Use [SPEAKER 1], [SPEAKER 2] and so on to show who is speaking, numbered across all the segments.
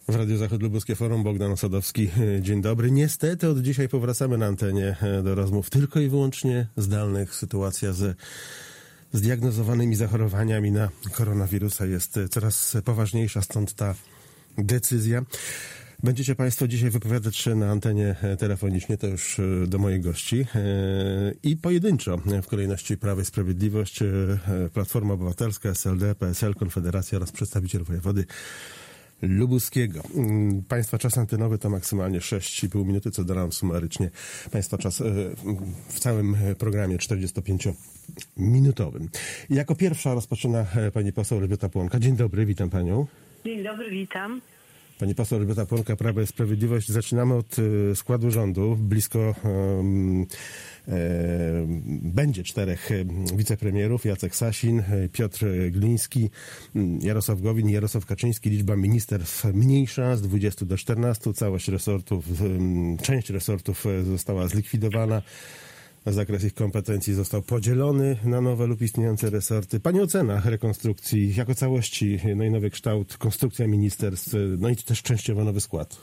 [SPEAKER 1] W Radiu Zachód Lubuskie Forum, Bogdan Osadowski. Dzień dobry. Niestety od dzisiaj powracamy na antenie do rozmów tylko i wyłącznie zdalnych. Sytuacja ze zdiagnozowanymi zachorowaniami na koronawirusa jest coraz poważniejsza, stąd ta decyzja. Będziecie Państwo dzisiaj wypowiadać się na antenie telefonicznie, to już do moich gości, i pojedynczo w kolejności Prawo i Sprawiedliwość, Platforma Obywatelska, SLD, PSL, Konfederacja oraz przedstawiciel wojewody lubuskiego. Państwa czas antenowy to maksymalnie 6,5 minuty, co da nam sumarycznie Państwa czas w całym programie 45-minutowym. Jako pierwsza rozpoczyna pani poseł Elżbieta Płonka. Dzień dobry, witam panią.
[SPEAKER 2] Dzień dobry, witam.
[SPEAKER 1] Pani poseł Elżbieta Płonka, Prawo i Sprawiedliwość. Zaczynamy od składu rządu. Blisko będzie 4 wicepremierów. Jacek Sasin, Piotr Gliński, Jarosław Gowin, Jarosław Kaczyński. Liczba ministerstw mniejsza, z 20 do 14. Część resortów została zlikwidowana. Zakres ich kompetencji został podzielony na nowe lub istniejące resorty. Pani ocena rekonstrukcji jako całości, no i nowy kształt, konstrukcja ministerstw, no i też częściowo nowy skład.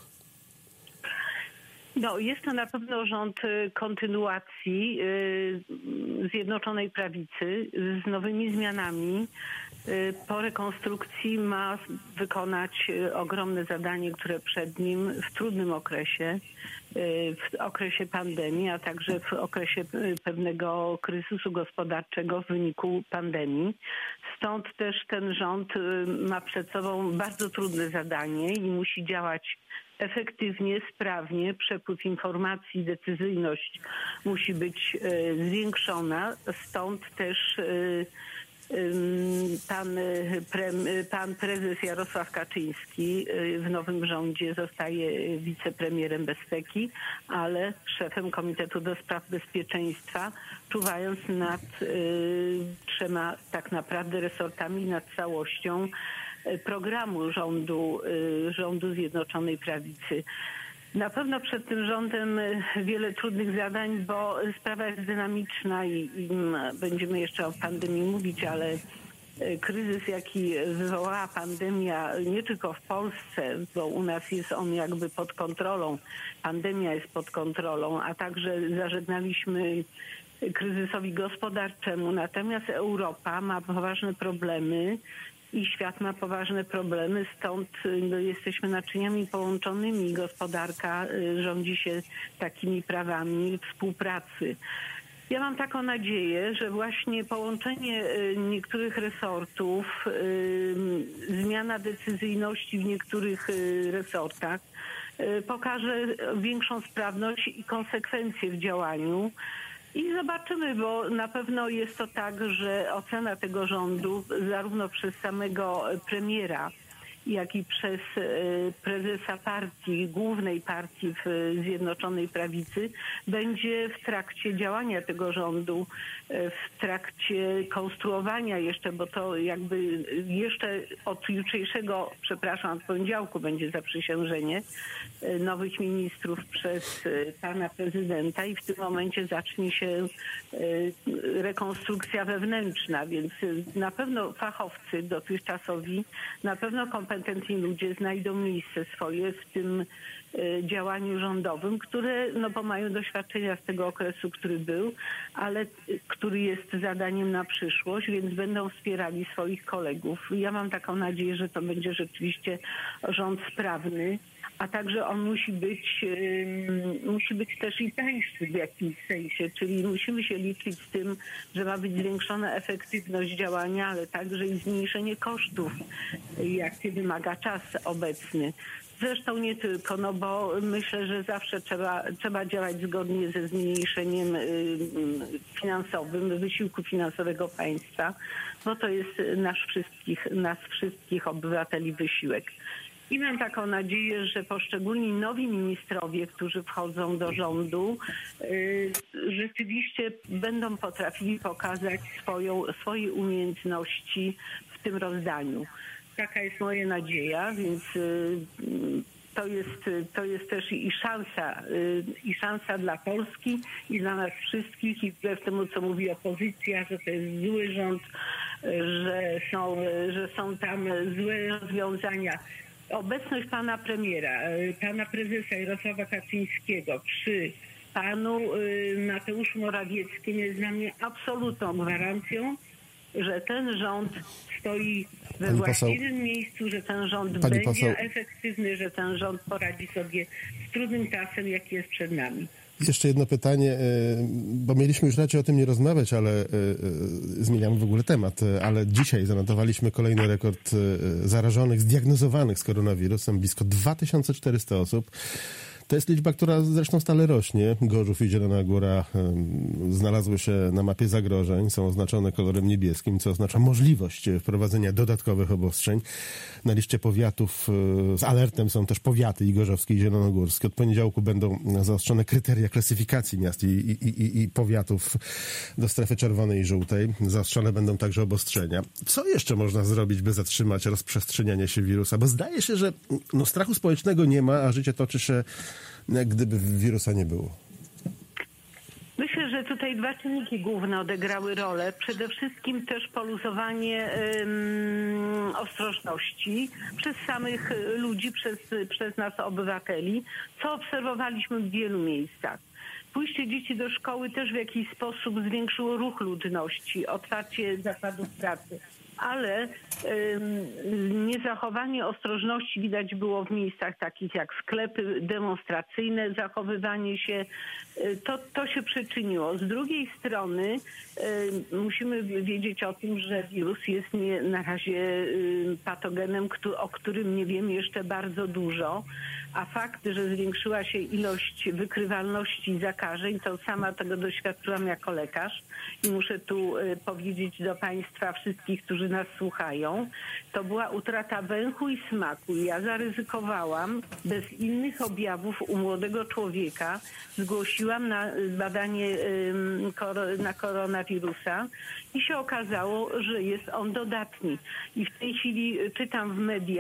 [SPEAKER 2] No, jest to na pewno rząd kontynuacji Zjednoczonej Prawicy z nowymi zmianami. Po rekonstrukcji ma wykonać ogromne zadanie, które przed nim w trudnym okresie, w okresie pandemii, a także w okresie pewnego kryzysu gospodarczego w wyniku pandemii. Stąd też ten rząd ma przed sobą bardzo trudne zadanie i musi działać efektywnie, sprawnie. Przepływ informacji, decyzyjność musi być zwiększona. Stąd też pan prezes Jarosław Kaczyński w nowym rządzie zostaje wicepremierem bezpieki, ale szefem Komitetu do Spraw Bezpieczeństwa, czuwając nad 3 tak naprawdę resortami, nad całością programu rządu Zjednoczonej Prawicy. Na pewno przed tym rządem wiele trudnych zadań, bo sprawa jest dynamiczna i będziemy jeszcze o pandemii mówić, ale kryzys, jaki wywołała pandemia nie tylko w Polsce, bo u nas jest on jakby pod kontrolą, pandemia jest pod kontrolą, a także zażegnaliśmy kryzysowi gospodarczemu. Natomiast Europa ma poważne problemy i świat ma poważne problemy, stąd jesteśmy naczyniami połączonymi. Gospodarka rządzi się takimi prawami współpracy. Ja mam taką nadzieję, że właśnie połączenie niektórych resortów, zmiana decyzyjności w niektórych resortach pokaże większą sprawność i konsekwencje w działaniu. I zobaczymy, bo na pewno jest to tak, że ocena tego rządu zarówno przez samego premiera, jak i przez prezesa partii, głównej partii w Zjednoczonej Prawicy, będzie w trakcie działania tego rządu, w trakcie konstruowania jeszcze, bo to jakby jeszcze od jutrzejszego, od poniedziałku będzie zaprzysiężenie nowych ministrów przez pana prezydenta i w tym momencie zacznie się rekonstrukcja wewnętrzna, więc na pewno fachowcy dotychczasowi, na pewno kompetentni ludzie znajdą miejsce swoje w tym działaniu rządowym, które bo mają doświadczenia z tego okresu, który był, ale który jest zadaniem na przyszłość, więc będą wspierali swoich kolegów. Ja mam taką nadzieję, że to będzie rzeczywiście rząd sprawny, a także on musi być też i tańszy w jakimś sensie, czyli musimy się liczyć z tym, że ma być zwiększona efektywność działania, ale także i zmniejszenie kosztów, jakie wymaga czas obecny. Zresztą nie tylko, bo myślę, że zawsze trzeba działać zgodnie ze zmniejszeniem finansowym, wysiłku finansowego państwa, bo to jest nas wszystkich obywateli wysiłek. I mam taką nadzieję, że poszczególni nowi ministrowie, którzy wchodzą do rządu, rzeczywiście będą potrafili pokazać swoje umiejętności w tym rozdaniu. Taka jest moja nadzieja, więc to jest też i szansa dla Polski i dla nas wszystkich i wbrew temu, co mówi opozycja, że to jest zły rząd, że są tam złe rozwiązania. obecność pana premiera, pana prezesa Jarosława Kaczyńskiego przy panu Mateuszu Morawieckim jest dla mnie absolutną gwarancją, że ten rząd stoi we właściwym miejscu, że ten rząd będzie efektywny, że ten rząd poradzi sobie z trudnym czasem, jaki jest przed nami.
[SPEAKER 1] Jeszcze jedno pytanie, bo mieliśmy już raczej o tym nie rozmawiać, ale zmieniamy w ogóle temat, ale dzisiaj zanotowaliśmy kolejny rekord zarażonych, zdiagnozowanych z koronawirusem, blisko 2400 osób. To jest liczba, która zresztą stale rośnie. Gorzów i Zielona Góra znalazły się na mapie zagrożeń, są oznaczone kolorem niebieskim, co oznacza możliwość wprowadzenia dodatkowych obostrzeń. Na liście powiatów z alertem są też powiaty i gorzowskie i zielonogórskie. Od poniedziałku będą zaostrzone kryteria klasyfikacji miast i powiatów do strefy czerwonej i żółtej. Zaostrzone będą także obostrzenia. Co jeszcze można zrobić, by zatrzymać rozprzestrzenianie się wirusa? Bo zdaje się, że strachu społecznego nie ma, a życie toczy się jak gdyby wirusa nie było.
[SPEAKER 2] Myślę, że tutaj dwa czynniki główne odegrały rolę. Przede wszystkim też poluzowanie ostrożności przez samych ludzi, przez nas obywateli, co obserwowaliśmy w wielu miejscach. Pójście dzieci do szkoły też w jakiś sposób zwiększyło ruch ludności, otwarcie zakładów pracy. Ale niezachowanie ostrożności widać było w miejscach takich jak sklepy demonstracyjne, zachowywanie się, to się przyczyniło. Z drugiej strony musimy wiedzieć o tym, że wirus jest na razie patogenem, o którym nie wiemy jeszcze bardzo dużo, a fakt, że zwiększyła się ilość wykrywalności zakażeń, to sama tego doświadczyłam jako lekarz i muszę tu powiedzieć do Państwa wszystkich, którzy nas słuchają, to była utrata węchu i smaku. Ja zaryzykowałam bez innych objawów u młodego człowieka, zgłosiłam na badanie na koronawirusa i się okazało, że jest on dodatni. I w tej chwili czytam w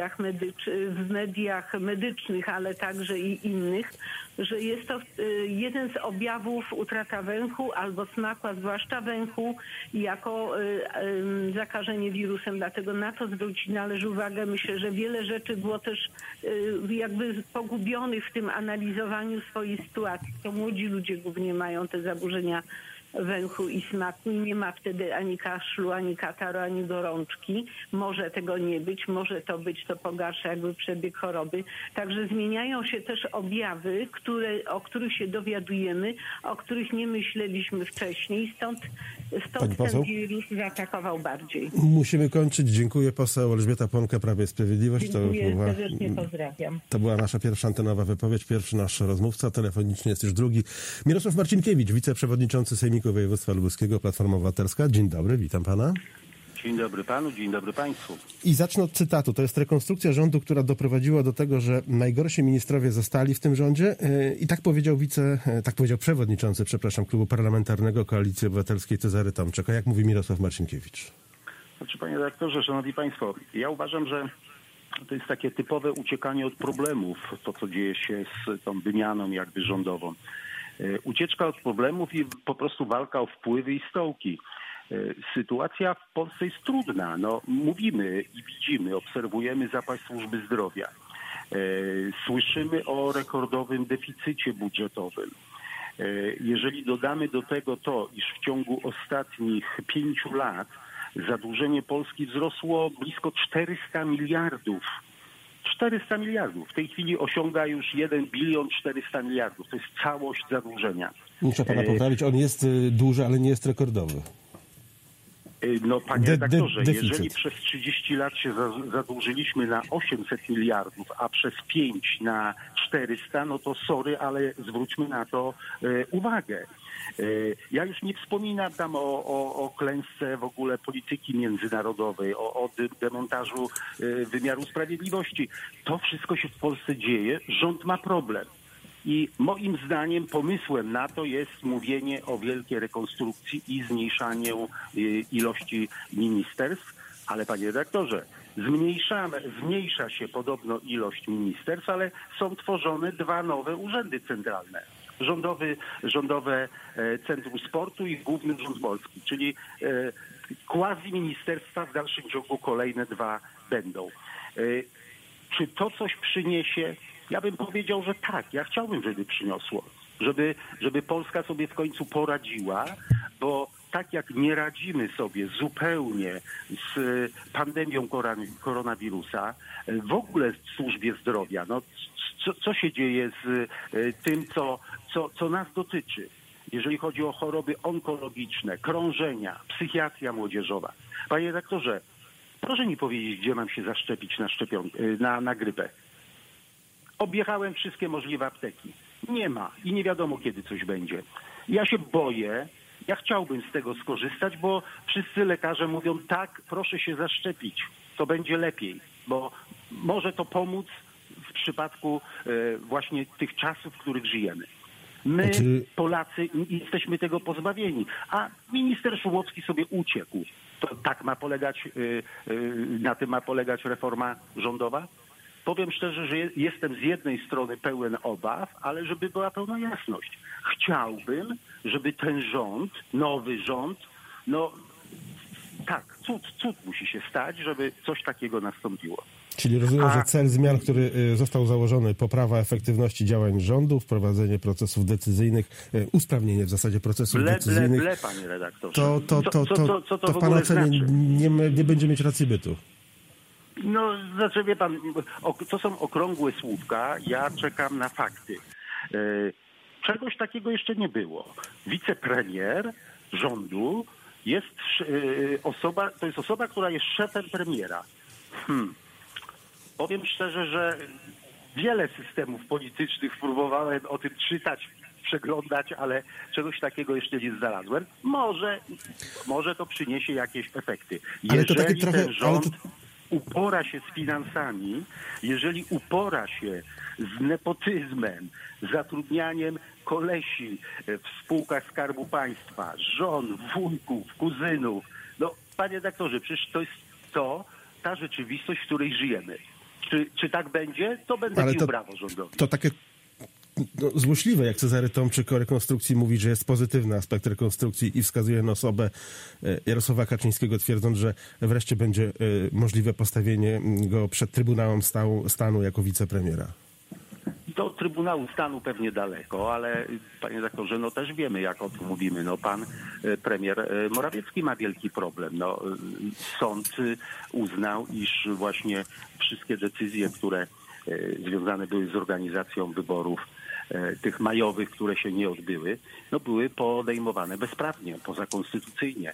[SPEAKER 2] mediach medycznych, ale także i innych, że jest to jeden z objawów utrata węchu albo smaku, a zwłaszcza węchu, jako zakażenie wirusem. Dlatego na to zwrócić należy uwagę. Myślę, że wiele rzeczy było też jakby pogubionych w tym analizowaniu swojej sytuacji. To młodzi ludzie głównie mają te zaburzenia węchu i smaku i nie ma wtedy ani kaszlu, ani kataru, ani gorączki. Może tego nie być, może to być, to pogarsza jakby przebieg choroby. Także zmieniają się też objawy, o których się dowiadujemy, o których nie myśleliśmy wcześniej. Stąd ten wirus zaatakował bardziej.
[SPEAKER 1] Musimy kończyć. Dziękuję. Poseł Elżbieta Płonka, Prawo i Sprawiedliwość.
[SPEAKER 2] Dziękuję, serdecznie pozdrawiam.
[SPEAKER 1] To była nasza pierwsza antenowa wypowiedź. Pierwszy nasz rozmówca. Telefonicznie jest już drugi. Mirosław Marcinkiewicz, wiceprzewodniczący Sejmiku Województwa Lubuskiego, Platforma Obywatelska. Dzień dobry, witam pana.
[SPEAKER 3] Dzień dobry panu, dzień dobry państwu.
[SPEAKER 1] I zacznę od cytatu. To jest rekonstrukcja rządu, która doprowadziła do tego, że najgorsi ministrowie zostali w tym rządzie. I tak powiedział przewodniczący, Klubu Parlamentarnego Koalicji Obywatelskiej Cezary Tomczyk. A jak mówi Mirosław Marcinkiewicz?
[SPEAKER 3] Znaczy, panie redaktorze, szanowni państwo, ja uważam, że to jest takie typowe uciekanie od problemów, to co dzieje się z tą wymianą jakby rządową. Ucieczka od problemów i po prostu walka o wpływy i stołki. Sytuacja w Polsce jest trudna. No, mówimy i widzimy, obserwujemy zapaść służby zdrowia. Słyszymy o rekordowym deficycie budżetowym. Jeżeli dodamy do tego to, iż w ciągu ostatnich 5 lat zadłużenie Polski wzrosło blisko 400 miliardów. 400 miliardów. W tej chwili osiąga już 1 bilion 400 miliardów. To jest całość zadłużenia.
[SPEAKER 1] Muszę pana poprawić, on jest duży, ale nie jest rekordowy.
[SPEAKER 3] No, panie redaktorze, jeżeli przez 30 lat się zadłużyliśmy na 800 miliardów, a przez 5 na 400, no to sorry, ale zwróćmy na to uwagę. Ja już nie wspominam tam o klęsce w ogóle polityki międzynarodowej, o demontażu wymiaru sprawiedliwości. To wszystko się w Polsce dzieje. Rząd ma problem. I moim zdaniem pomysłem na to jest mówienie o wielkiej rekonstrukcji i zmniejszaniu ilości ministerstw, ale panie redaktorze, zmniejsza się podobno ilość ministerstw, ale są tworzone 2 nowe urzędy centralne. Rządowe Centrum Sportu i Główny Urząd Polski, czyli quasi ministerstwa w dalszym ciągu kolejne 2 będą. Czy to coś przyniesie? Ja bym powiedział, że tak. Ja chciałbym, żeby przyniosło. Żeby Polska sobie w końcu poradziła, bo tak jak nie radzimy sobie zupełnie z pandemią koronawirusa, w ogóle w służbie zdrowia, no co się dzieje z tym, co nas dotyczy, jeżeli chodzi o choroby onkologiczne, krążenia, psychiatria młodzieżowa. Panie redaktorze, proszę mi powiedzieć, gdzie mam się zaszczepić na grypę. Objechałem wszystkie możliwe apteki. Nie ma i nie wiadomo, kiedy coś będzie. Ja się boję, ja chciałbym z tego skorzystać, bo wszyscy lekarze mówią, tak, proszę się zaszczepić, to będzie lepiej, bo może to pomóc w przypadku właśnie tych czasów, w których żyjemy. My, Polacy, jesteśmy tego pozbawieni, a minister Szumowski sobie uciekł. To tak ma polegać, na tym ma polegać reforma rządowa? Powiem szczerze, że jestem z jednej strony pełen obaw, ale żeby była pełna jasność. Chciałbym, żeby ten rząd, nowy rząd, no tak, cud musi się stać, żeby coś takiego nastąpiło.
[SPEAKER 1] Czyli rozumiem, że cel zmian, który został założony, poprawa efektywności działań rządu, wprowadzenie procesów decyzyjnych, usprawnienie w zasadzie procesów decyzyjnych.
[SPEAKER 3] Panie redaktorze.
[SPEAKER 1] To w pana ocenie nie będzie mieć racji bytu.
[SPEAKER 3] No, znaczy wie pan, to są okrągłe słówka, ja czekam na fakty. Czegoś takiego jeszcze nie było. Wicepremier rządu jest osoba, która jest szefem premiera. Powiem szczerze, że wiele systemów politycznych próbowałem o tym czytać, przeglądać, ale czegoś takiego jeszcze nie znalazłem. Może to przyniesie jakieś efekty. Jeżeli ten rząd upora się z finansami, jeżeli upora się z nepotyzmem, zatrudnianiem kolesi w spółkach Skarbu Państwa, żon, wujków, kuzynów, no panie redaktorze, przecież to jest ta rzeczywistość, w której żyjemy. Czy tak będzie? To będę bił brawo rządowi.
[SPEAKER 1] To takie złośliwe, jak Cezary Tomczyk o rekonstrukcji mówi, że jest pozytywny aspekt rekonstrukcji i wskazuje na osobę Jarosława Kaczyńskiego, twierdząc, że wreszcie będzie możliwe postawienie go przed Trybunałem Stanu jako wicepremiera.
[SPEAKER 3] Do Trybunału Stanu pewnie daleko, ale panie redaktorze, no też wiemy, jak o tym mówimy. No pan premier Morawiecki ma wielki problem. No, sąd uznał, iż właśnie wszystkie decyzje, które związane były z organizacją wyborów tych majowych, które się nie odbyły, no były podejmowane bezprawnie, pozakonstytucyjnie.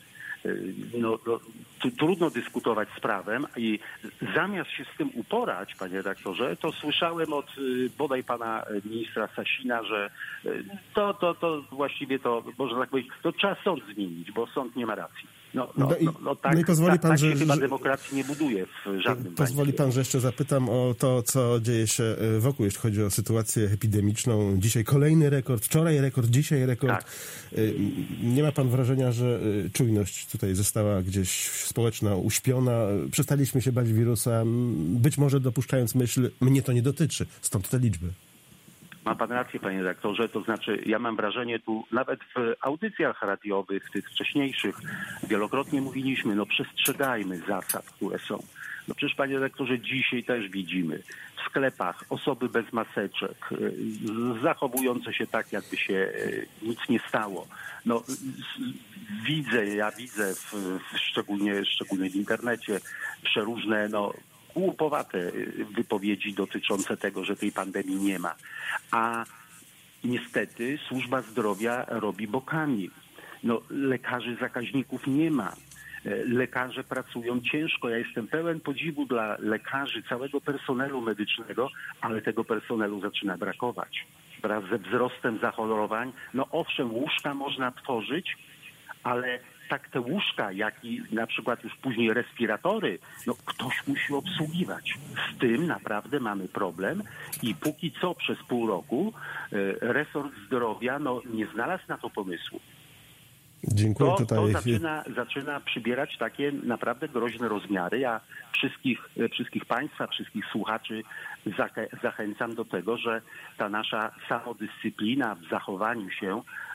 [SPEAKER 3] Trudno dyskutować z prawem i zamiast się z tym uporać, panie redaktorze, to słyszałem od bodaj pana ministra Sasina, że to właściwie to, można tak powiedzieć, to trzeba sąd zmienić, bo sąd nie ma racji.
[SPEAKER 1] I pozwoli pan,
[SPEAKER 3] że chyba demokracji nie buduje w żadnym państwie.
[SPEAKER 1] Pozwoli pan, że jeszcze zapytam o to, co dzieje się wokół, jeśli chodzi o sytuację epidemiczną. Dzisiaj kolejny rekord, wczoraj rekord, dzisiaj rekord. Tak. Nie ma pan wrażenia, że czujność tutaj została gdzieś społeczna uśpiona? Przestaliśmy się bać wirusa, być może dopuszczając myśl, mnie to nie dotyczy, stąd te liczby.
[SPEAKER 3] Ma pan rację, panie redaktorze, to znaczy ja mam wrażenie tu, nawet w audycjach radiowych, tych wcześniejszych, wielokrotnie mówiliśmy, no przestrzegajmy zasad, które są. No przecież, panie redaktorze, dzisiaj też widzimy w sklepach osoby bez maseczek, zachowujące się tak, jakby się nic nie stało. No ja widzę szczególnie w internecie przeróżne, głupowate wypowiedzi dotyczące tego, że tej pandemii nie ma. A niestety służba zdrowia robi bokami. Lekarzy zakaźników nie ma. Lekarze pracują ciężko. Ja jestem pełen podziwu dla lekarzy, całego personelu medycznego, ale tego personelu zaczyna brakować. Wraz ze wzrostem zachorowań, owszem, łóżka można tworzyć, ale tak te łóżka, jak i na przykład już później respiratory, ktoś musi obsługiwać. Z tym naprawdę mamy problem i póki co przez pół resort zdrowia nie znalazł na to pomysłu.
[SPEAKER 1] Dziękuję.
[SPEAKER 3] To zaczyna przybierać takie naprawdę groźne rozmiary. Ja wszystkich państwa, wszystkich słuchaczy zachęcam do tego, że ta nasza samodyscyplina w zachowaniu się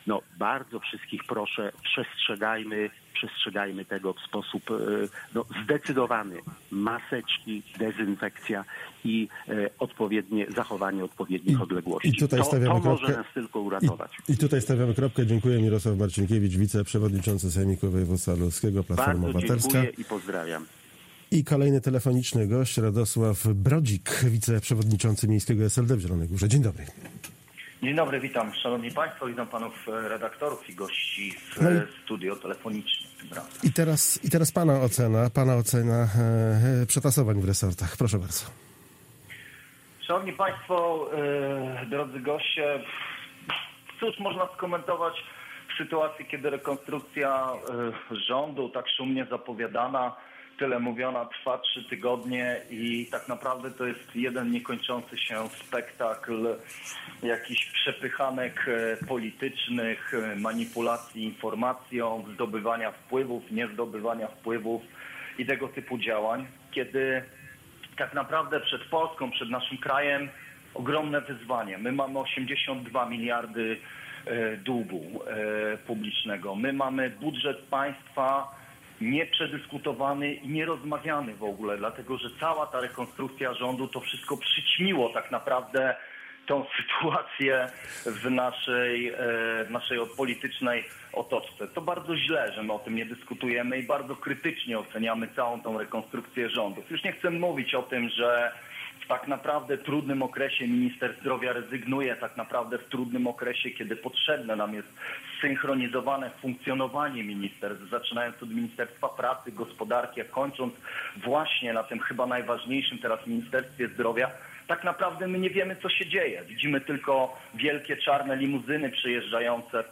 [SPEAKER 3] no bardzo wszystkich proszę, przestrzegajmy tego w sposób zdecydowany. Maseczki, dezynfekcja i odpowiednie zachowanie odpowiednich odległości.
[SPEAKER 1] I tutaj stawiamy
[SPEAKER 3] to może nas tylko uratować.
[SPEAKER 1] I tutaj stawiamy kropkę. Dziękuję. Mirosław Marcinkiewicz, wiceprzewodniczący Sejmiku Województwa Lubelskiego, Platforma Obywatelska.
[SPEAKER 3] Bardzo dziękuję i pozdrawiam.
[SPEAKER 1] I kolejny telefoniczny gość, Radosław Brodzik, wiceprzewodniczący Miejskiego SLD w Zielonej Górze. Dzień dobry.
[SPEAKER 4] Dzień dobry, witam szanowni państwo, witam panów redaktorów i gości w studio telefonicznym tym razem.
[SPEAKER 1] I teraz pana ocena przetasowań w resortach. Proszę bardzo.
[SPEAKER 4] Szanowni państwo, drodzy goście, cóż można skomentować w sytuacji, kiedy rekonstrukcja rządu, tak szumnie zapowiadana, tyle mówiona, trwa 3 tygodnie i tak naprawdę to jest jeden niekończący się spektakl jakichś przepychanek politycznych, manipulacji informacją, zdobywania wpływów, niezdobywania wpływów i tego typu działań, kiedy tak naprawdę przed Polską, przed naszym krajem ogromne wyzwanie. My mamy 82 miliardy długu publicznego. My mamy budżet państwa nieprzedyskutowany i nierozmawiany w ogóle, dlatego że cała ta rekonstrukcja rządu to wszystko przyćmiło tak naprawdę tą sytuację w naszej politycznej otoczce. To bardzo źle, że my o tym nie dyskutujemy i bardzo krytycznie oceniamy całą tą rekonstrukcję rządów. Już nie chcę mówić o tym, że w tak naprawdę trudnym okresie minister zdrowia rezygnuje, tak naprawdę w trudnym okresie, kiedy potrzebne nam jest zsynchronizowane funkcjonowanie ministerstw, zaczynając od Ministerstwa Pracy, Gospodarki, a kończąc właśnie na tym chyba najważniejszym teraz Ministerstwie Zdrowia. Tak naprawdę my nie wiemy, co się dzieje. Widzimy tylko wielkie czarne limuzyny przejeżdżające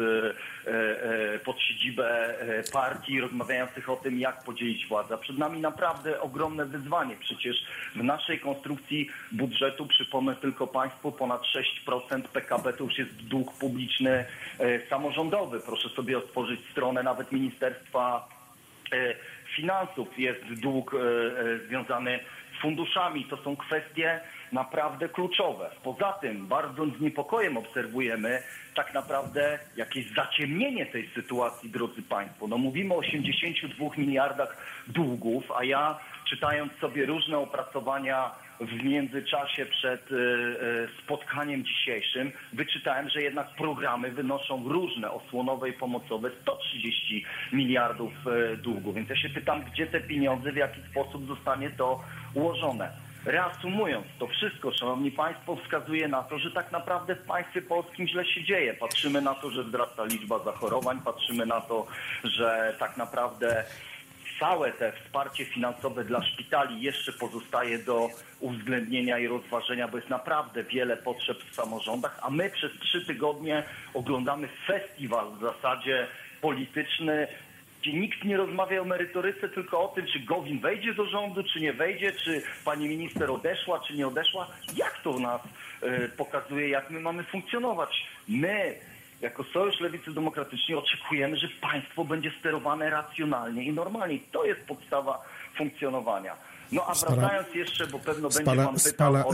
[SPEAKER 4] pod siedzibę partii, rozmawiających o tym, jak podzielić władzę. Przed nami naprawdę ogromne wyzwanie. Przecież w naszej konstrukcji budżetu, przypomnę tylko państwu, ponad 6% PKB to już jest dług publiczny samorządowy. Proszę sobie otworzyć stronę nawet Ministerstwa Finansów. Jest dług związany z funduszami. To są kwestie naprawdę kluczowe. Poza tym bardzo z niepokojem obserwujemy tak naprawdę jakieś zaciemnienie tej sytuacji, drodzy państwo. No mówimy o 82 miliardach długów, a ja czytając sobie różne opracowania w międzyczasie przed spotkaniem dzisiejszym, wyczytałem, że jednak programy wynoszą różne osłonowe i pomocowe 130 miliardów długu. Więc ja się pytam, gdzie te pieniądze, w jaki sposób zostanie to ułożone. Reasumując, to wszystko, szanowni państwo, wskazuje na to, że tak naprawdę w państwie polskim źle się dzieje. Patrzymy na to, że wzrasta liczba zachorowań, patrzymy na to, że tak naprawdę całe te wsparcie finansowe dla szpitali jeszcze pozostaje do uwzględnienia i rozważenia, bo jest naprawdę wiele potrzeb w samorządach, a my przez 3 tygodnie oglądamy festiwal w zasadzie polityczny, gdzie nikt nie rozmawia o merytoryce, tylko o tym, czy Gowin wejdzie do rządu, czy nie wejdzie, czy pani minister odeszła, czy nie odeszła. Jak to nas pokazuje, jak my mamy funkcjonować? My, jako Sojusz Lewicy Demokratycznej, oczekujemy, że państwo będzie sterowane racjonalnie i normalnie. To jest podstawa funkcjonowania. No a wracając jeszcze, bo pewno będzie pan pytał o to,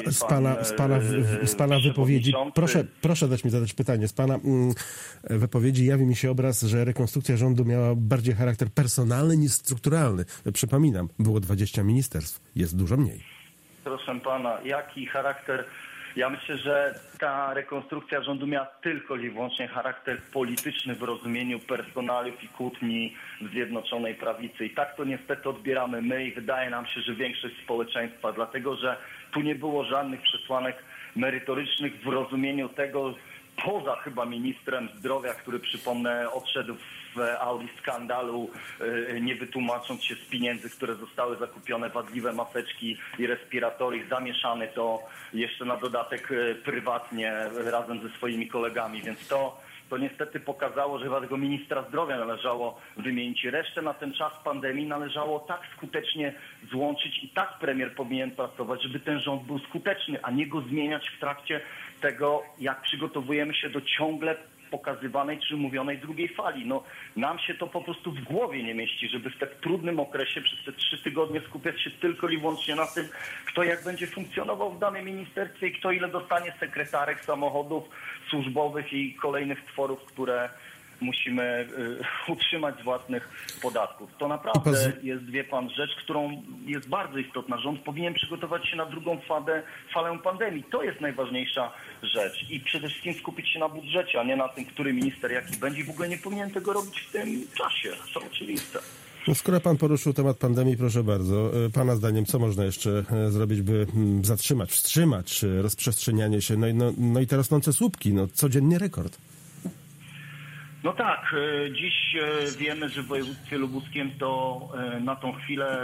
[SPEAKER 1] z pana wypowiedzi, proszę dać mi zadać pytanie. Z pana wypowiedzi jawi mi się obraz, że rekonstrukcja rządu miała bardziej charakter personalny niż strukturalny. Przypominam, było 20 ministerstw, jest dużo mniej.
[SPEAKER 4] Proszę pana, jaki charakter? Ja myślę, że ta rekonstrukcja rządu miała tylko i wyłącznie charakter polityczny w rozumieniu personaliów i kłótni w Zjednoczonej Prawicy. I tak to niestety odbieramy my i wydaje nam się, że większość społeczeństwa, dlatego że tu nie było żadnych przesłanek merytorycznych w rozumieniu tego, poza chyba ministrem zdrowia, który, przypomnę, odszedł w auri skandalu, nie wytłumacząc się z pieniędzy, które zostały zakupione, wadliwe maseczki i respiratory, zamieszany to jeszcze na dodatek prywatnie razem ze swoimi kolegami, więc to niestety pokazało, że chyba tego ministra zdrowia należało wymienić. Resztę na ten czas pandemii należało tak skutecznie złączyć i tak premier powinien pracować, żeby ten rząd był skuteczny, a nie go zmieniać w trakcie tego, jak przygotowujemy się do ciągle pokazywanej czy mówionej drugiej fali. No, nam się to po prostu w głowie nie mieści, żeby w tak trudnym okresie przez te 3 tygodnie skupiać się tylko i wyłącznie na tym, kto jak będzie funkcjonował w danym ministerstwie i kto ile dostanie sekretarek, samochodów służbowych i kolejnych tworów, które musimy utrzymać z własnych podatków. To naprawdę jest, wie pan, rzecz, którą jest bardzo istotna. Rząd powinien przygotować się na drugą falę pandemii. To jest najważniejsza rzecz. I przede wszystkim skupić się na budżecie, a nie na tym, który minister jaki będzie. W ogóle nie powinien tego robić w tym czasie. To oczywiste.
[SPEAKER 1] No skoro pan poruszył temat pandemii, proszę bardzo. Pana zdaniem, co można jeszcze zrobić, by zatrzymać, wstrzymać rozprzestrzenianie się? No i te rosnące słupki, codziennie rekord.
[SPEAKER 4] No tak, dziś wiemy, że w województwie lubuskim to na tą chwilę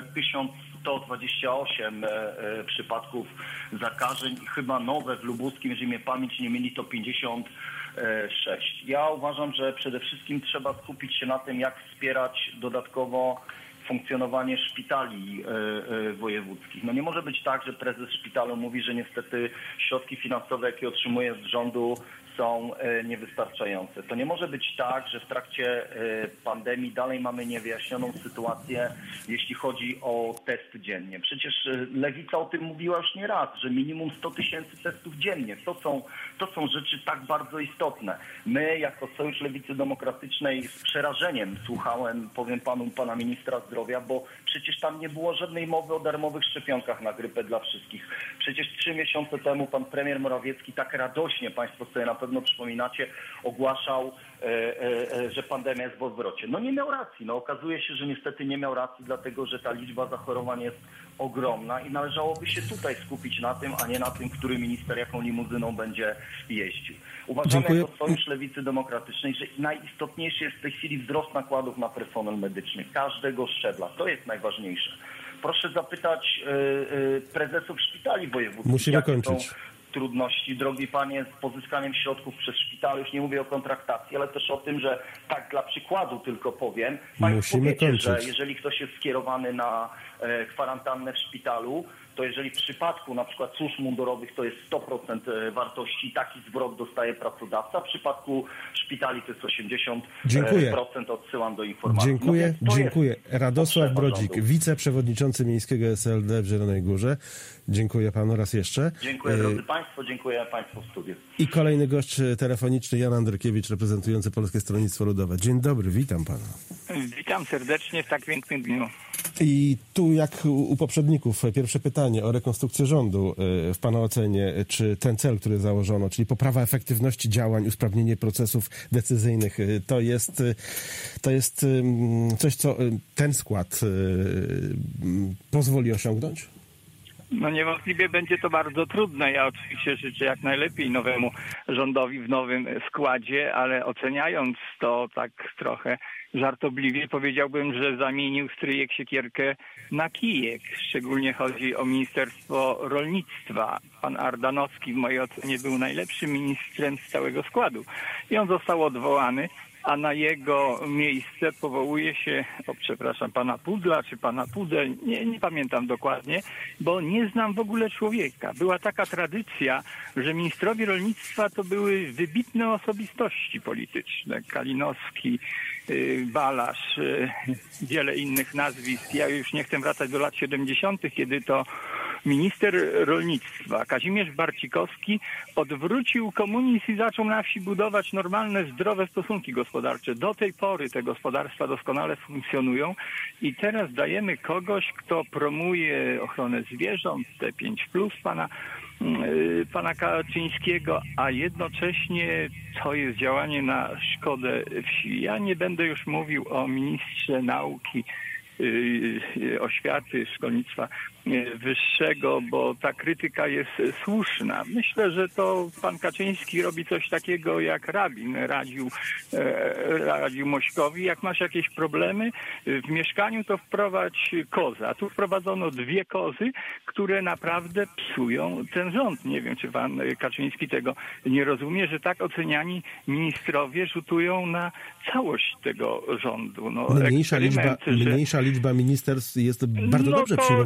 [SPEAKER 4] 1128 przypadków zakażeń i chyba nowe w lubuskim, jeżeli mnie pamięć nie myli, to 56. Ja uważam, że przede wszystkim trzeba skupić się na tym, jak wspierać dodatkowo funkcjonowanie szpitali wojewódzkich. No nie może być tak, że prezes szpitalu mówi, że niestety środki finansowe, jakie otrzymuje z rządu, są niewystarczające. To nie może być tak, że w trakcie pandemii dalej mamy niewyjaśnioną sytuację, jeśli chodzi o testy dziennie. Przecież Lewica o tym mówiła już nie raz, że minimum 100 000 testów dziennie. To są rzeczy tak bardzo istotne. My, jako Sojusz Lewicy Demokratycznej, z przerażeniem słuchałem, powiem panu, pana ministra zdrowia, bo przecież tam nie było żadnej mowy o darmowych szczepionkach na grypę dla wszystkich. Przecież 3 miesiące temu pan premier Morawiecki tak radośnie, państwo sobie na pewno przypominacie, ogłaszał, że pandemia jest w odwrocie. No nie miał racji. No okazuje się, że niestety nie miał racji, dlatego że ta liczba zachorowań jest ogromna i należałoby się tutaj skupić na tym, a nie na tym, który minister jaką limuzyną będzie jeździł. Uważamy jako Sojusz Lewicy Demokratycznej, że najistotniejszy jest w tej chwili wzrost nakładów na personel medyczny każdego szczebla. To jest najważniejsze. Proszę zapytać prezesów szpitali wojewódzkich.
[SPEAKER 1] Musimy kończyć.
[SPEAKER 4] Trudności, drogi panie, z pozyskaniem środków przez szpitale. Już nie mówię o kontraktacji, ale też o tym, że tak dla przykładu tylko powiem. Państwo wiecie, że jeżeli ktoś jest skierowany na kwarantannę w szpitalu, to jeżeli w przypadku na przykład służb mundurowych to jest 100% wartości, taki zwrot dostaje pracodawca. W przypadku szpitali to jest 80%, odsyłam do informacji.
[SPEAKER 1] Dziękuję. Radosław Brodzik, wiceprzewodniczący Miejskiego SLD w Zielonej Górze. Dziękuję panu raz jeszcze.
[SPEAKER 4] Dziękuję drodzy państwo, dziękuję państwu w studiu.
[SPEAKER 1] I kolejny gość telefoniczny, Jan Andrykiewicz, reprezentujący Polskie Stronnictwo Ludowe. Dzień dobry, witam pana.
[SPEAKER 5] Witam serdecznie w tak pięknym dniu.
[SPEAKER 1] I tu jak u poprzedników, pierwsze pytanie o rekonstrukcję rządu. W pana ocenie, czy ten cel, który założono, czyli poprawa efektywności działań, usprawnienie procesów decyzyjnych, to jest coś, co ten skład pozwoli osiągnąć?
[SPEAKER 5] No niewątpliwie będzie to bardzo trudne. Ja oczywiście życzę jak najlepiej nowemu rządowi w nowym składzie, ale oceniając to tak trochę żartobliwie, powiedziałbym, że zamienił stryjek siekierkę na kijek. Szczególnie chodzi o Ministerstwo Rolnictwa. Pan Ardanowski w mojej ocenie był najlepszym ministrem z całego składu. I on został odwołany, a na jego miejsce powołuje się, pana Pudla czy pana Pudel, nie pamiętam dokładnie, bo nie znam w ogóle człowieka. Była taka tradycja, że ministrowie rolnictwa to były wybitne osobistości polityczne. Kalinowski, Balasz, wiele innych nazwisk. Ja już nie chcę wracać do lat 70., kiedy to minister rolnictwa Kazimierz Barcikowski odwrócił komunizm i zaczął na wsi budować normalne, zdrowe stosunki gospodarcze. Do tej pory te gospodarstwa doskonale funkcjonują i teraz dajemy kogoś, kto promuje ochronę zwierząt, T5+, pana Kaczyńskiego, a jednocześnie to jest działanie na szkodę wsi. Ja nie będę już mówił o ministrze nauki, oświaty, szkolnictwa wyższego, bo ta krytyka jest słuszna. Myślę, że to pan Kaczyński robi coś takiego, jak rabin radził Mośkowi. Jak masz jakieś problemy w mieszkaniu, to wprowadź kozę. A tu wprowadzono 2 kozy, które naprawdę psują ten rząd. Nie wiem, czy pan Kaczyński tego nie rozumie, że tak oceniani ministrowie rzutują na całość tego rządu.
[SPEAKER 1] Mniejsza liczba ministerstw jest bardzo dobrze przyjmowana przez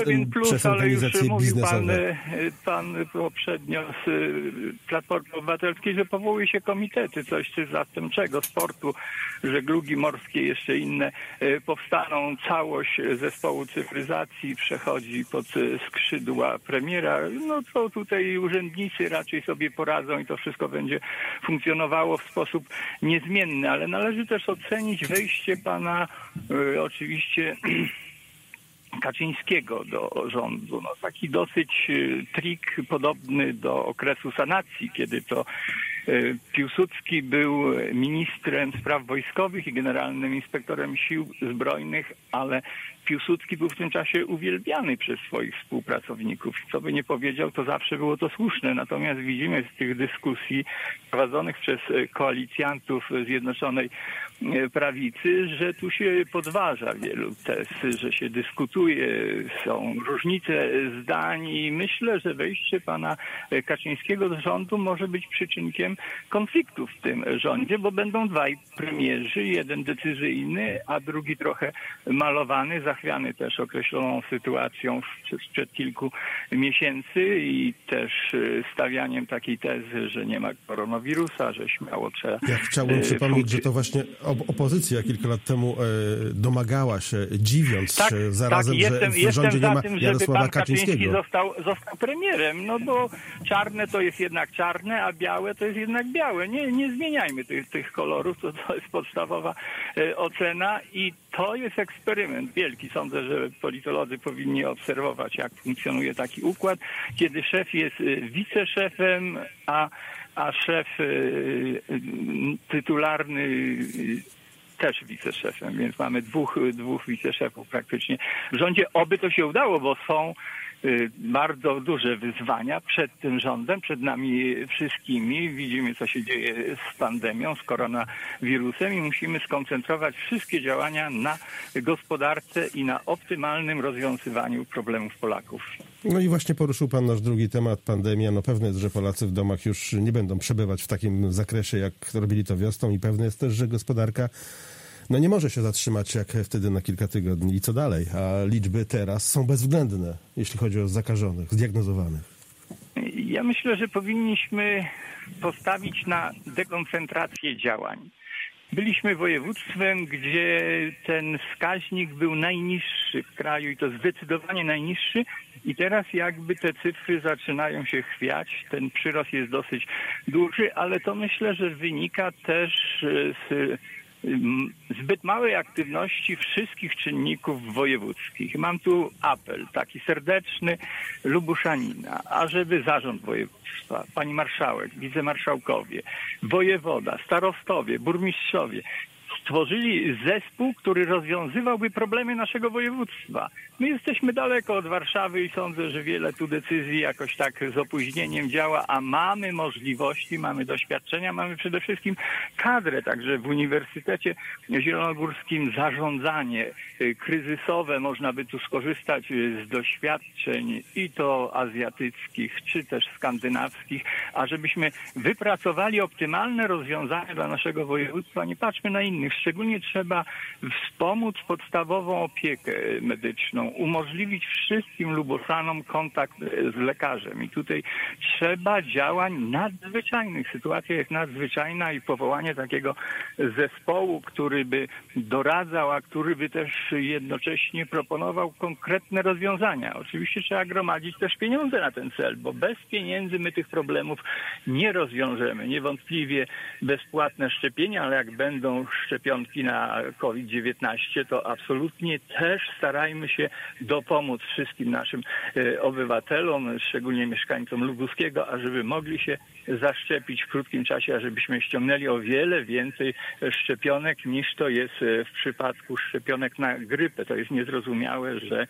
[SPEAKER 5] pewien plus,
[SPEAKER 1] przez
[SPEAKER 5] ale już
[SPEAKER 1] organizacje
[SPEAKER 5] mówił
[SPEAKER 1] biznesowe.
[SPEAKER 5] pan poprzednio z Platformy Obywatelskiej, że powołuje się komitety, coś czy zastępczego sportu, żeglugi morskiej, jeszcze inne powstaną. Całość zespołu cyfryzacji przechodzi pod skrzydła premiera. No to tutaj urzędnicy raczej sobie poradzą i to wszystko będzie funkcjonowało w sposób niezmienny, ale należy też ocenić wejście pana oczywiście Kaczyńskiego do rządu. No, taki dosyć trik podobny do okresu sanacji, kiedy to Piłsudski był ministrem spraw wojskowych i generalnym inspektorem sił zbrojnych, ale Piłsudski był w tym czasie uwielbiany przez swoich współpracowników. Co by nie powiedział, to zawsze było to słuszne. Natomiast widzimy z tych dyskusji prowadzonych przez koalicjantów Zjednoczonej Prawicy, że tu się podważa wielu tez, że się dyskutuje, są różnice zdań i myślę, że wejście pana Kaczyńskiego do rządu może być przyczynkiem konfliktu w tym rządzie, bo będą dwaj premierzy, jeden decyzyjny, a drugi trochę malowany, zachwiany też określoną sytuacją sprzed kilku miesięcy i też stawianiem takiej tezy, że nie ma koronawirusa, że śmiało trzeba...
[SPEAKER 1] Ja chciałbym przypomnieć, że to właśnie opozycja kilka lat temu domagała się, dziwiąc się zarazem, że w rządzie nie ma Jarosława Kaczyńskiego.
[SPEAKER 5] Został premierem, no bo czarne to jest jednak czarne, a białe to jest jednak białe. Nie zmieniajmy tych kolorów, to jest podstawowa ocena i to jest eksperyment wielki. Sądzę, że politolodzy powinni obserwować, jak funkcjonuje taki układ, kiedy szef jest wiceszefem, a szef tytularny też wiceszefem, więc mamy dwóch wiceszefów praktycznie w rządzie. Oby to się udało, bo są bardzo duże wyzwania przed tym rządem, przed nami wszystkimi. Widzimy, co się dzieje z pandemią, z koronawirusem i musimy skoncentrować wszystkie działania na gospodarce i na optymalnym rozwiązywaniu problemów Polaków.
[SPEAKER 1] No i właśnie poruszył pan nasz drugi temat, pandemia. No pewne jest, że Polacy w domach już nie będą przebywać w takim zakresie, jak robili to wiosną i pewne jest też, że gospodarka nie może się zatrzymać jak wtedy na kilka tygodni. I co dalej? A liczby teraz są bezwzględne, jeśli chodzi o zakażonych, zdiagnozowanych.
[SPEAKER 5] Ja myślę, że powinniśmy postawić na dekoncentrację działań. Byliśmy województwem, gdzie ten wskaźnik był najniższy w kraju i to zdecydowanie najniższy i teraz jakby te cyfry zaczynają się chwiać. Ten przyrost jest dosyć duży, ale to myślę, że wynika też z zbyt małej aktywności wszystkich czynników wojewódzkich. Mam tu apel taki serdeczny Lubuszanina, ażeby zarząd województwa, pani marszałek, wicemarszałkowie, wojewoda, starostowie, burmistrzowie stworzyli zespół, który rozwiązywałby problemy naszego województwa. My jesteśmy daleko od Warszawy i sądzę, że wiele tu decyzji jakoś tak z opóźnieniem działa, a mamy możliwości, mamy doświadczenia, mamy przede wszystkim kadrę, także w Uniwersytecie Zielonogórskim zarządzanie kryzysowe, można by tu skorzystać z doświadczeń i to azjatyckich, czy też skandynawskich, a żebyśmy wypracowali optymalne rozwiązania dla naszego województwa, nie patrzmy na innych. Szczególnie trzeba wspomóc podstawową opiekę medyczną, umożliwić wszystkim Lubosanom kontakt z lekarzem. I tutaj trzeba działań nadzwyczajnych. Sytuacja jest nadzwyczajna i powołanie takiego zespołu, który by doradzał, a który by też jednocześnie proponował konkretne rozwiązania. Oczywiście trzeba gromadzić też pieniądze na ten cel, bo bez pieniędzy my tych problemów nie rozwiążemy. Niewątpliwie bezpłatne szczepienia, ale jak będą szczepionki na COVID-19, to absolutnie też starajmy się dopomóc wszystkim naszym obywatelom, szczególnie mieszkańcom Lubuskiego, ażeby mogli się zaszczepić w krótkim czasie, ażebyśmy ściągnęli o wiele więcej szczepionek niż to jest w przypadku szczepionek na grypę. To jest niezrozumiałe, że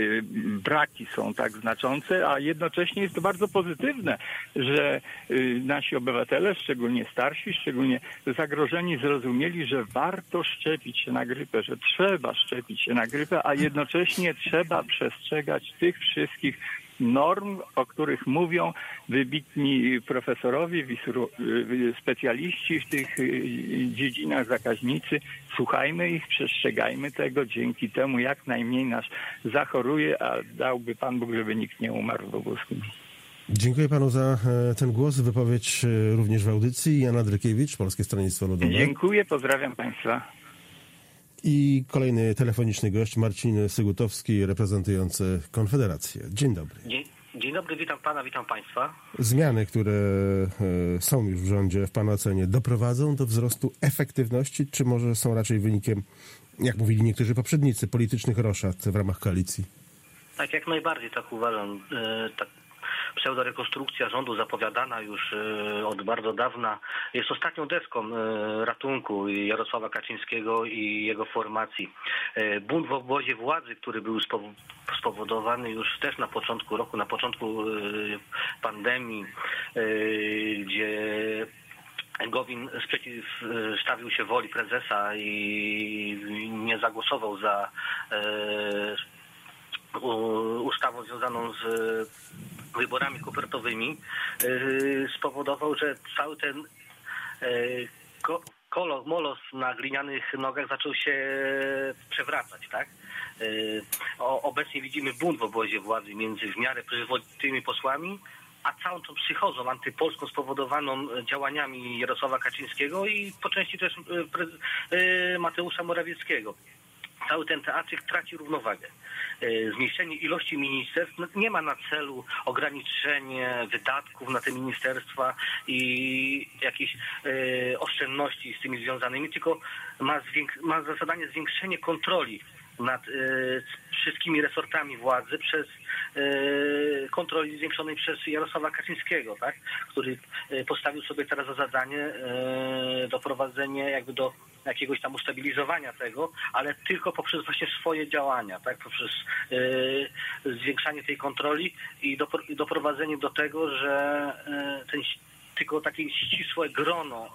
[SPEAKER 5] braki są tak znaczące, a jednocześnie jest to bardzo pozytywne, że nasi obywatele, szczególnie starsi, szczególnie zagrożeni, zrozumieli, że warto szczepić się na grypę, że trzeba szczepić się na grypę, a jednocześnie trzeba przestrzegać tych wszystkich norm, o których mówią wybitni profesorowie, specjaliści w tych dziedzinach, zakaźnicy. Słuchajmy ich, przestrzegajmy tego. Dzięki temu jak najmniej nas zachoruje, a dałby Pan Bóg, żeby nikt nie umarł w Boguskim.
[SPEAKER 1] Dziękuję panu za ten głos, wypowiedź również w audycji. Jana Drykiewicz, Polskie Stronnictwo Ludowe.
[SPEAKER 5] Dziękuję, pozdrawiam państwa.
[SPEAKER 1] I kolejny telefoniczny gość, Marcin Sygutowski, reprezentujący Konfederację. Dzień dobry.
[SPEAKER 6] Dzień dobry, witam pana, witam państwa.
[SPEAKER 1] Zmiany, które są już w rządzie, w pana ocenie, doprowadzą do wzrostu efektywności, czy może są raczej wynikiem, jak mówili niektórzy poprzednicy, politycznych roszad w ramach koalicji?
[SPEAKER 6] Tak, jak najbardziej tak uważam. Pseudorekonstrukcja rządu zapowiadana już od bardzo dawna jest ostatnią deską ratunku Jarosława Kaczyńskiego i jego formacji. Bunt w obozie władzy, który był spowodowany już też na początku roku, na początku pandemii, gdzie Gowin stawił się woli prezesa i nie zagłosował za ustawą związaną z wyborami kopertowymi, spowodował, że cały ten molos na glinianych nogach zaczął się przewracać, tak? Obecnie widzimy bunt w obozie władzy między w miarę przyzwoitymi posłami, a całą tą psychozą antypolską spowodowaną działaniami Jarosława Kaczyńskiego i po części też Mateusza Morawieckiego. Cały ten teatrzyk traci równowagę. Zmniejszenie ilości ministerstw nie ma na celu ograniczenie wydatków na te ministerstwa i jakieś oszczędności z tymi związanymi, tylko ma za zadanie zwiększenie kontroli nad wszystkimi resortami władzy przez kontroli zwiększonej przez Jarosława Kaczyńskiego, tak? Który postawił sobie teraz za zadanie doprowadzenie jakby do jakiegoś tam ustabilizowania tego, ale tylko poprzez właśnie swoje działania, tak? Poprzez zwiększanie tej kontroli i doprowadzenie do tego, że tylko takie ścisłe grono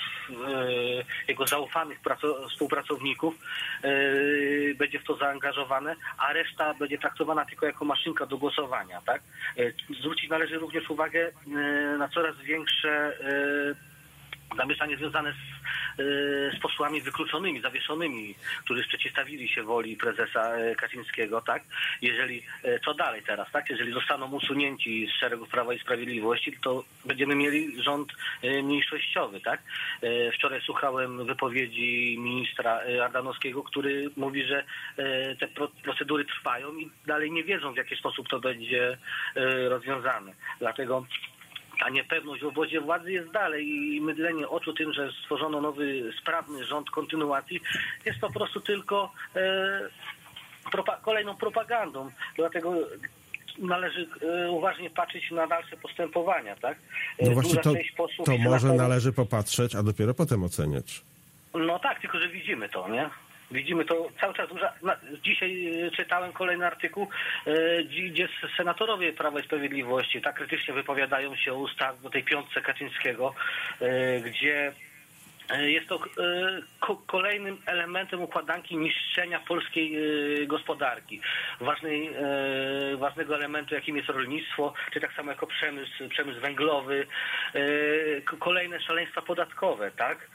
[SPEAKER 6] jego zaufanych współpracowników będzie w to zaangażowane, a reszta będzie traktowana tylko jako maszynka do głosowania, tak? Zwrócić należy również uwagę na coraz większe zamieszanie związane z posłami wykluczonymi, zawieszonymi, którzy przeciwstawili się woli prezesa Kaczyńskiego, tak? Jeżeli, co dalej teraz, tak? Jeżeli zostaną usunięci z szeregów Prawa i Sprawiedliwości, to będziemy mieli rząd mniejszościowy, tak? Wczoraj słuchałem wypowiedzi ministra Ardanowskiego, który mówi, że te procedury trwają i dalej nie wiedzą, w jaki sposób to będzie rozwiązane. Dlatego ta niepewność w obozie władzy jest dalej i mydlenie oczu tym, że stworzono nowy, sprawny rząd kontynuacji, jest po prostu tylko kolejną propagandą. Dlatego należy uważnie patrzeć na dalsze postępowania, tak?
[SPEAKER 1] No właśnie to może należy popatrzeć, a dopiero potem oceniać.
[SPEAKER 6] No tak, tylko że widzimy to, nie? Widzimy to cały czas. Dzisiaj czytałem kolejny artykuł, gdzie senatorowie Prawa i Sprawiedliwości tak krytycznie wypowiadają się o tej piątce Kaczyńskiego, gdzie jest to kolejnym elementem układanki niszczenia polskiej gospodarki. Ważnego elementu, jakim jest rolnictwo, czy tak samo jako przemysł węglowy, kolejne szaleństwa podatkowe, tak?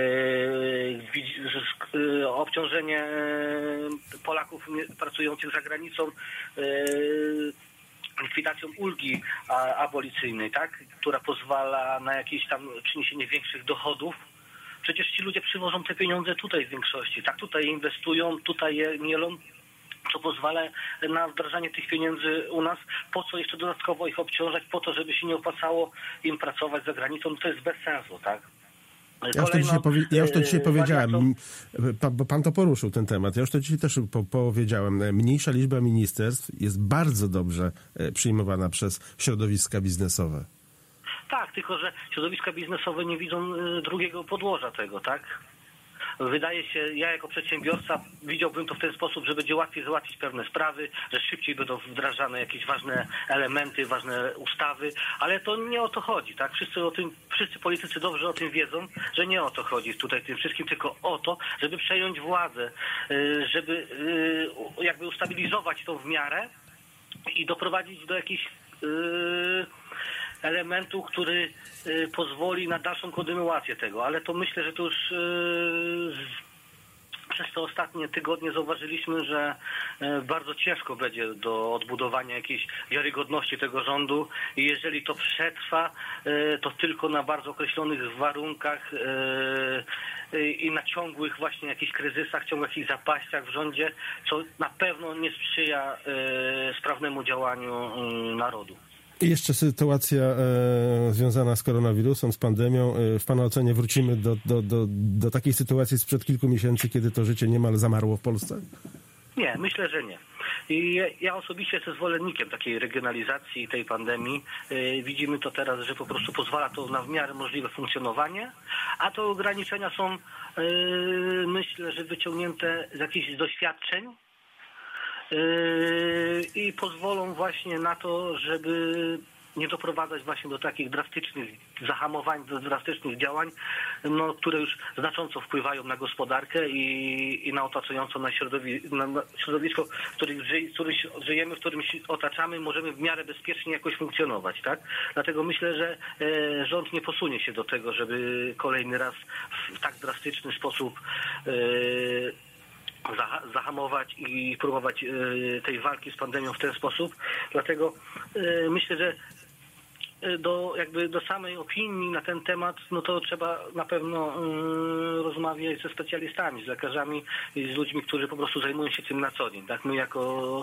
[SPEAKER 6] Obciążenie Polaków pracujących za granicą likwidacją ulgi abolicyjnej, tak? Która pozwala na jakieś tam przyniesienie większych dochodów. Przecież ci ludzie przywożą te pieniądze tutaj w większości, tak? Tutaj inwestują, tutaj je mielą, co pozwala na wdrażanie tych pieniędzy u nas. Po co jeszcze dodatkowo ich obciążać? Po to, żeby się nie opłacało im pracować za granicą. To jest bez sensu, tak?
[SPEAKER 1] Ja już to dzisiaj powiedziałem, bo pan to poruszył, ten temat. Ja już to dzisiaj też powiedziałem. Mniejsza liczba ministerstw jest bardzo dobrze przyjmowana przez środowiska biznesowe.
[SPEAKER 6] Tak, tylko że środowiska biznesowe nie widzą drugiego podłoża tego, tak? Wydaje się, ja jako przedsiębiorca widziałbym to w ten sposób, że będzie łatwiej załatwić pewne sprawy, że szybciej będą wdrażane jakieś ważne elementy, ważne ustawy, ale to nie o to chodzi, tak? Wszyscy politycy dobrze o tym wiedzą, że nie o to chodzi tutaj tym wszystkim, tylko o to, żeby przejąć władzę, żeby jakby ustabilizować to w miarę, i doprowadzić do jakichś elementu, który pozwoli na dalszą kontynuację tego, ale to myślę, że to już przez te ostatnie tygodnie zauważyliśmy, że bardzo ciężko będzie do odbudowania jakiejś wiarygodności tego rządu i jeżeli to przetrwa, to tylko na bardzo określonych warunkach i na ciągłych właśnie jakichś kryzysach, ciągłych jakichś zapaściach w rządzie, co na pewno nie sprzyja sprawnemu działaniu narodu.
[SPEAKER 1] I jeszcze sytuacja związana z koronawirusem, z pandemią. W Pana ocenie wrócimy do takiej sytuacji sprzed kilku miesięcy, kiedy to życie niemal zamarło w Polsce?
[SPEAKER 6] Nie, myślę, że nie. I ja osobiście jestem zwolennikiem takiej regionalizacji tej pandemii. Widzimy to teraz, że po prostu pozwala to na w miarę możliwe funkcjonowanie, a to ograniczenia są, myślę, że wyciągnięte z jakichś doświadczeń i pozwolą właśnie na to, żeby nie doprowadzać właśnie do takich drastycznych zahamowań, do drastycznych działań, które już znacząco wpływają na gospodarkę i na otaczające na środowisko, w którym żyjemy, w którym się otaczamy, możemy w miarę bezpiecznie jakoś funkcjonować, tak? Dlatego myślę, że rząd nie posunie się do tego, żeby kolejny raz w tak drastyczny sposób zahamować i próbować tej walki z pandemią w ten sposób. Dlatego myślę, że do samej opinii na ten temat, to trzeba na pewno rozmawiać ze specjalistami, z lekarzami i z ludźmi, którzy po prostu zajmują się tym na co dzień. Tak? My jako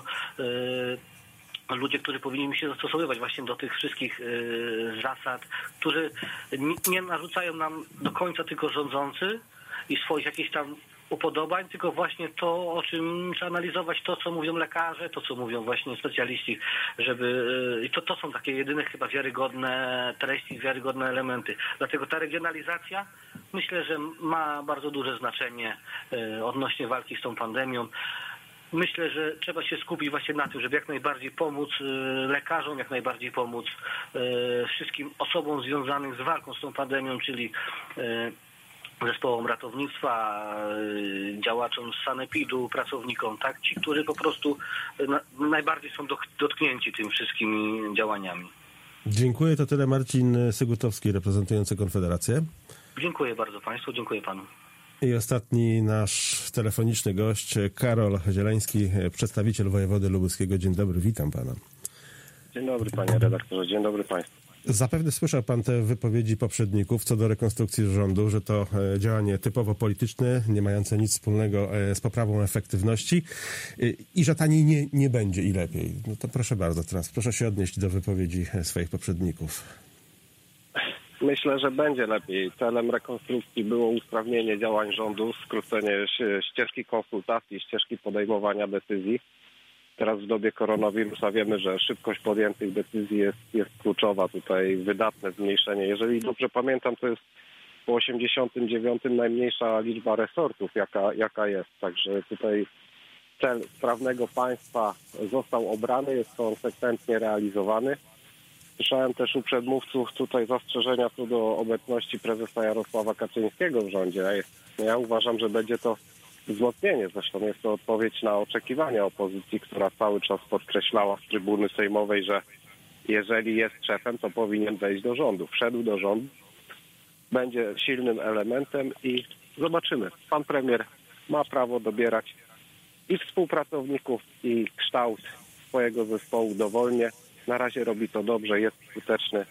[SPEAKER 6] ludzie, którzy powinni się zastosowywać właśnie do tych wszystkich zasad, które nie narzucają nam do końca tylko rządzący i swoich jakichś tam upodobań, tylko właśnie to, o czym trzeba analizować, to, co mówią lekarze, to, co mówią właśnie specjaliści, i to są takie jedyne chyba wiarygodne treści, wiarygodne elementy. Dlatego ta regionalizacja myślę, że ma bardzo duże znaczenie odnośnie walki z tą pandemią. Myślę, że trzeba się skupić właśnie na tym, żeby jak najbardziej pomóc lekarzom, jak najbardziej pomóc wszystkim osobom związanym z walką z tą pandemią, czyli zespołom ratownictwa, działaczom z sanepidu, pracownikom, tak? Ci, którzy po prostu najbardziej są dotknięci tym wszystkimi działaniami.
[SPEAKER 1] Dziękuję. To tyle. Marcin Sygutowski, reprezentujący Konfederację.
[SPEAKER 6] Dziękuję bardzo Państwu, dziękuję Panu.
[SPEAKER 1] I ostatni nasz telefoniczny gość, Karol Zielański, przedstawiciel wojewody lubuskiego. Dzień dobry, witam Pana.
[SPEAKER 7] Dzień dobry Panie redaktorze, dzień dobry Państwu.
[SPEAKER 1] Zapewne słyszał Pan te wypowiedzi poprzedników co do rekonstrukcji rządu, że to działanie typowo polityczne, nie mające nic wspólnego z poprawą efektywności i że taniej nie będzie i lepiej. To proszę bardzo, teraz proszę się odnieść do wypowiedzi swoich poprzedników.
[SPEAKER 7] Myślę, że będzie lepiej. Celem rekonstrukcji było usprawnienie działań rządu, skrócenie ścieżki konsultacji, ścieżki podejmowania decyzji. Teraz w dobie koronawirusa wiemy, że szybkość podjętych decyzji jest kluczowa. Tutaj wydatne zmniejszenie. Jeżeli dobrze pamiętam, to jest po 89 najmniejsza liczba resortów, jaka jest. Także tutaj cel sprawnego państwa został obrany, jest konsekwentnie realizowany. Słyszałem też u przedmówców tutaj zastrzeżenia co do obecności prezesa Jarosława Kaczyńskiego w rządzie. Ja uważam, że będzie to wzmocnienie. Zresztą jest to odpowiedź na oczekiwania opozycji, która cały czas podkreślała z trybuny sejmowej, że jeżeli jest szefem, to powinien wejść do rządu. Wszedł do rządu, będzie silnym elementem i zobaczymy. Pan premier ma prawo dobierać i współpracowników, i kształt swojego zespołu dowolnie. Na razie robi to dobrze, jest skuteczny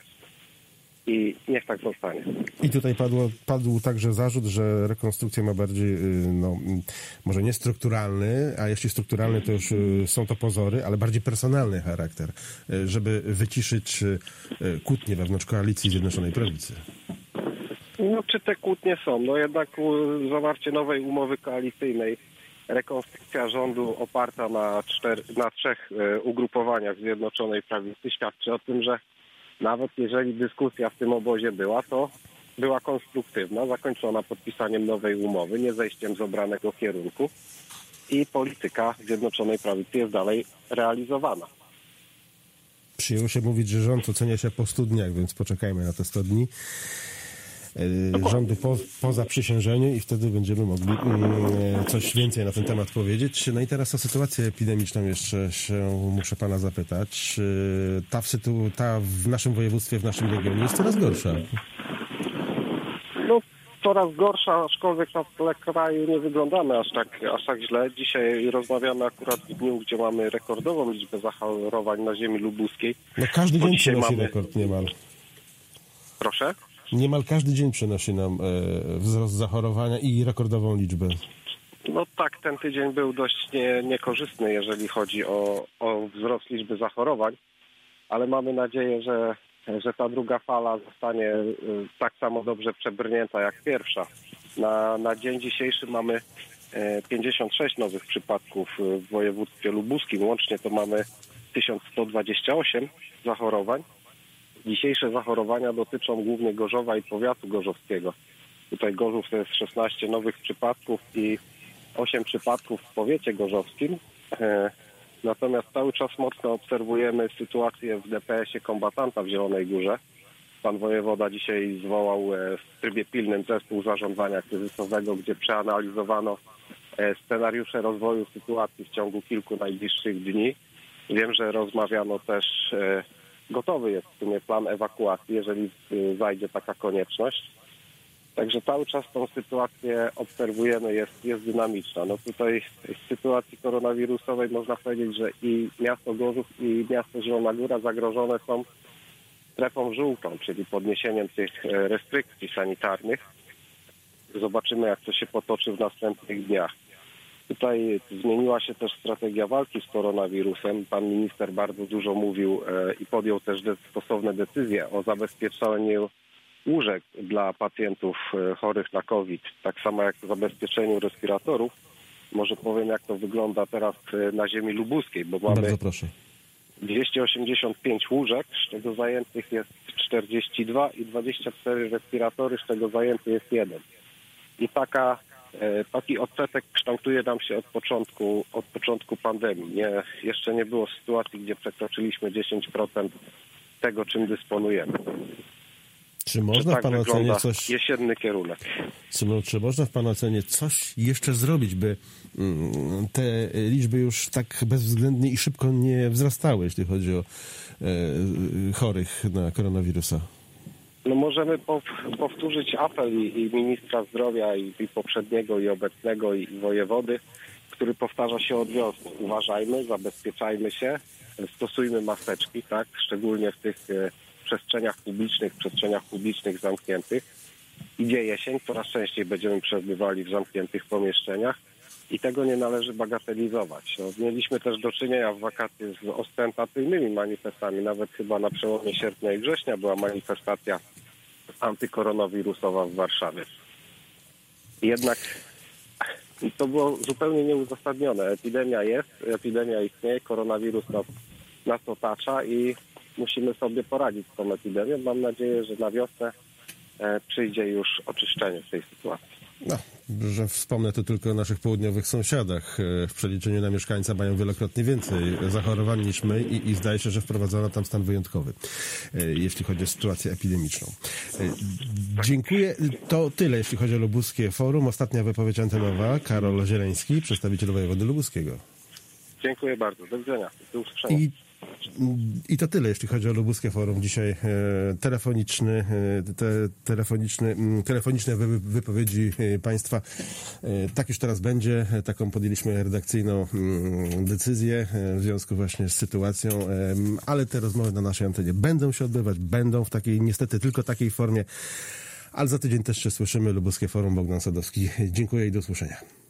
[SPEAKER 7] i niech tak zostanie.
[SPEAKER 1] I tutaj padł także zarzut, że rekonstrukcja ma bardziej, może nie strukturalny, a jeśli strukturalny, to już są to pozory, ale bardziej personalny charakter, żeby wyciszyć kłótnie wewnątrz koalicji Zjednoczonej Prawicy.
[SPEAKER 7] Czy te kłótnie są? Jednak zawarcie nowej umowy koalicyjnej, rekonstrukcja rządu oparta na trzech ugrupowaniach Zjednoczonej Prawicy świadczy o tym, że nawet jeżeli dyskusja w tym obozie była, to była konstruktywna, zakończona podpisaniem nowej umowy, nie zejściem z obranego kierunku i polityka Zjednoczonej Prawicy jest dalej realizowana.
[SPEAKER 1] Przyjęło się mówić, że rząd ocenia się po 100 dniach, więc poczekajmy na te 100 dni. rządu po zaprzysiężeniu i wtedy będziemy mogli coś więcej na ten temat powiedzieć. No i teraz o sytuację epidemiczną jeszcze się muszę pana zapytać. Ta w naszym województwie, w naszym regionie jest coraz gorsza.
[SPEAKER 7] No, coraz gorsza, aczkolwiek na tle kraju nie wyglądamy aż tak źle. Dzisiaj rozmawiamy akurat w dniu, gdzie mamy rekordową liczbę zachorowań na ziemi lubuskiej.
[SPEAKER 1] No każdy dzień przynosi rekord niemal.
[SPEAKER 7] Proszę?
[SPEAKER 1] Niemal każdy dzień przynosi nam wzrost zachorowania i rekordową liczbę.
[SPEAKER 7] No tak, ten tydzień był dość niekorzystny, jeżeli chodzi o wzrost liczby zachorowań, ale mamy nadzieję, że ta druga fala zostanie tak samo dobrze przebrnięta jak pierwsza. Na dzień dzisiejszy mamy 56 nowych przypadków w województwie lubuskim. Łącznie to mamy 1128 zachorowań. Dzisiejsze zachorowania dotyczą głównie Gorzowa i powiatu gorzowskiego. Tutaj Gorzów to jest 16 nowych przypadków i 8 przypadków w powiecie gorzowskim. Natomiast cały czas mocno obserwujemy sytuację w DPS-ie kombatanta w Zielonej Górze. Pan wojewoda dzisiaj zwołał w trybie pilnym zespół zarządzania kryzysowego, gdzie przeanalizowano scenariusze rozwoju sytuacji w ciągu kilku najbliższych dni. Wiem, że rozmawiano też, gotowy jest w sumie plan ewakuacji, jeżeli zajdzie taka konieczność. Także cały czas tą sytuację obserwujemy, jest dynamiczna. No tutaj w sytuacji koronawirusowej można powiedzieć, że i miasto Gorzów, i miasto Zielona Góra zagrożone są strefą żółtą, czyli podniesieniem tych restrykcji sanitarnych. Zobaczymy, jak to się potoczy w następnych dniach. Tutaj zmieniła się też strategia walki z koronawirusem. Pan minister bardzo dużo mówił i podjął też stosowne decyzje o zabezpieczeniu łóżek dla pacjentów chorych na COVID, tak samo jak o zabezpieczeniu respiratorów. Może powiem, jak to wygląda teraz na ziemi lubuskiej, bo mamy 285 łóżek, z czego zajętych jest 42 i 24 respiratory, z czego zajęty jest 1. I taki odsetek kształtuje nam się od początku pandemii. Jeszcze nie było sytuacji, gdzie przekroczyliśmy 10% tego, czym dysponujemy.
[SPEAKER 1] Czy można w Pana ocenie coś...
[SPEAKER 7] Jesienny kierunek.
[SPEAKER 1] Czy można w Pana ocenie coś jeszcze zrobić, by te liczby już tak bezwzględnie i szybko nie wzrastały, jeśli chodzi o chorych na koronawirusa?
[SPEAKER 7] No możemy powtórzyć apel i ministra zdrowia, i poprzedniego, i obecnego, i wojewody, który powtarza się od wiosny. Uważajmy, zabezpieczajmy się, stosujmy maseczki, tak, szczególnie w tych przestrzeniach publicznych zamkniętych. Idzie jesień, coraz częściej będziemy przebywali w zamkniętych pomieszczeniach i tego nie należy bagatelizować. No, mieliśmy też do czynienia w wakacje z ostentacyjnymi manifestami, nawet chyba na przełomie sierpnia i września była manifestacja antykoronawirusowa w Warszawie. Jednak to było zupełnie nieuzasadnione. Epidemia istnieje, koronawirus nas otacza i musimy sobie poradzić z tą epidemią. Mam nadzieję, że na wiosnę przyjdzie już oczyszczenie tej sytuacji.
[SPEAKER 1] No, że wspomnę tu tylko o naszych południowych sąsiadach. W przeliczeniu na mieszkańca mają wielokrotnie więcej zachorowań niż my i zdaje się, że wprowadzono tam stan wyjątkowy, jeśli chodzi o sytuację epidemiczną. Dziękuję. To tyle, jeśli chodzi o Lubuskie Forum. Ostatnia wypowiedź antenowa. Karol Zieleński, przedstawiciel wojewody lubuskiego. Dziękuję bardzo. Do widzenia. Do usłyszenia. I to tyle, jeśli chodzi o Lubuskie Forum. Dzisiaj telefoniczne wypowiedzi Państwa. Tak już teraz będzie. Taką podjęliśmy redakcyjną decyzję w związku właśnie z sytuacją, ale te rozmowy na naszej antenie będą się odbywać, będą w takiej, niestety tylko takiej formie, ale za tydzień też się słyszymy. Lubuskie Forum, Bogdan Sadowski. Dziękuję i do usłyszenia.